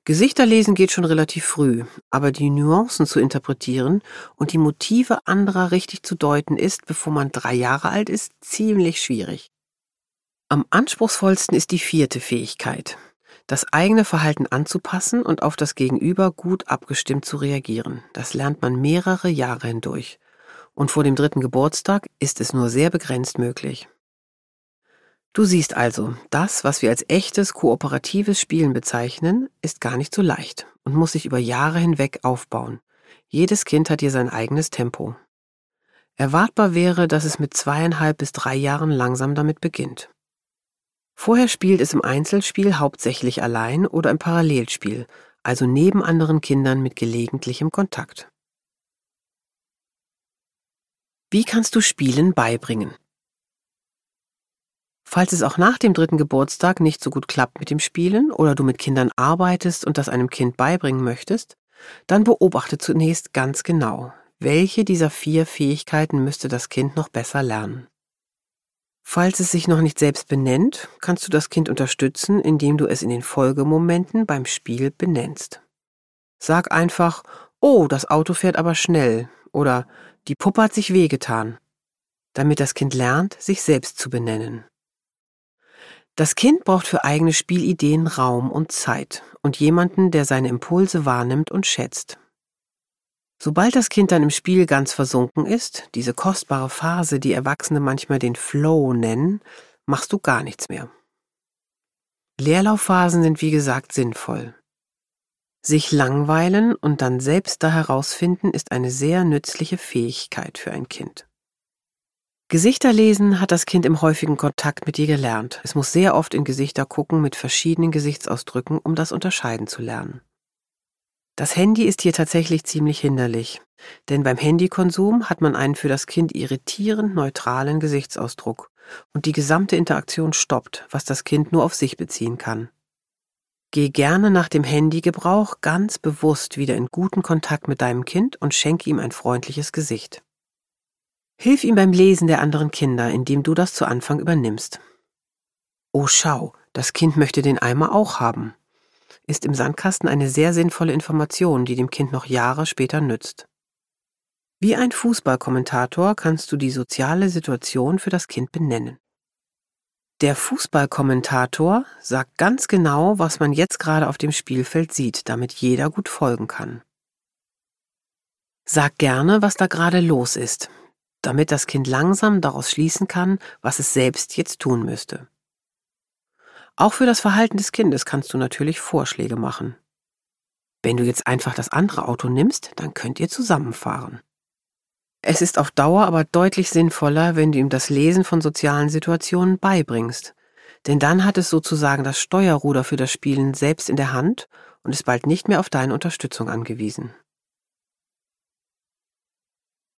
Gesichter lesen geht schon relativ früh, aber die Nuancen zu interpretieren und die Motive anderer richtig zu deuten ist, bevor man 3 Jahre alt ist, ziemlich schwierig. Am anspruchsvollsten ist die 4. Fähigkeit, das eigene Verhalten anzupassen und auf das Gegenüber gut abgestimmt zu reagieren. Das lernt man mehrere Jahre hindurch. Und vor dem 3. Geburtstag ist es nur sehr begrenzt möglich. Du siehst also, das, was wir als echtes, kooperatives Spielen bezeichnen, ist gar nicht so leicht und muss sich über Jahre hinweg aufbauen. Jedes Kind hat hier sein eigenes Tempo. Erwartbar wäre, dass es mit 2,5 bis 3 Jahren langsam damit beginnt. Vorher spielt es im Einzelspiel hauptsächlich allein oder im Parallelspiel, also neben anderen Kindern mit gelegentlichem Kontakt. Wie kannst du Spielen beibringen? Falls es auch nach dem 3. Geburtstag nicht so gut klappt mit dem Spielen oder du mit Kindern arbeitest und das einem Kind beibringen möchtest, dann beobachte zunächst ganz genau, welche dieser 4 Fähigkeiten müsste das Kind noch besser lernen. Falls es sich noch nicht selbst benennt, kannst du das Kind unterstützen, indem du es in den Folgemomenten beim Spiel benennst. Sag einfach, oh, das Auto fährt aber schnell oder die Puppe hat sich wehgetan, damit das Kind lernt, sich selbst zu benennen. Das Kind braucht für eigene Spielideen Raum und Zeit und jemanden, der seine Impulse wahrnimmt und schätzt. Sobald das Kind dann im Spiel ganz versunken ist, diese kostbare Phase, die Erwachsene manchmal den Flow nennen, machst du gar nichts mehr. Leerlaufphasen sind wie gesagt sinnvoll. Sich langweilen und dann selbst da herausfinden, ist eine sehr nützliche Fähigkeit für ein Kind. Gesichter lesen hat das Kind im häufigen Kontakt mit dir gelernt. Es muss sehr oft in Gesichter gucken mit verschiedenen Gesichtsausdrücken, um das unterscheiden zu lernen. Das Handy ist hier tatsächlich ziemlich hinderlich, denn beim Handykonsum hat man einen für das Kind irritierend neutralen Gesichtsausdruck und die gesamte Interaktion stoppt, was das Kind nur auf sich beziehen kann. Geh gerne nach dem Handygebrauch ganz bewusst wieder in guten Kontakt mit deinem Kind und schenke ihm ein freundliches Gesicht. Hilf ihm beim Lesen der anderen Kinder, indem du das zu Anfang übernimmst. Oh, schau, das Kind möchte den Eimer auch haben. Ist im Sandkasten eine sehr sinnvolle Information, die dem Kind noch Jahre später nützt. Wie ein Fußballkommentator kannst du die soziale Situation für das Kind benennen. Der Fußballkommentator sagt ganz genau, was man jetzt gerade auf dem Spielfeld sieht, damit jeder gut folgen kann. Sag gerne, was da gerade los ist, damit das Kind langsam daraus schließen kann, was es selbst jetzt tun müsste. Auch für das Verhalten des Kindes kannst du natürlich Vorschläge machen. Wenn du jetzt einfach das andere Auto nimmst, dann könnt ihr zusammenfahren. Es ist auf Dauer aber deutlich sinnvoller, wenn du ihm das Lesen von sozialen Situationen beibringst, denn dann hat es sozusagen das Steuerruder für das Spielen selbst in der Hand und ist bald nicht mehr auf deine Unterstützung angewiesen.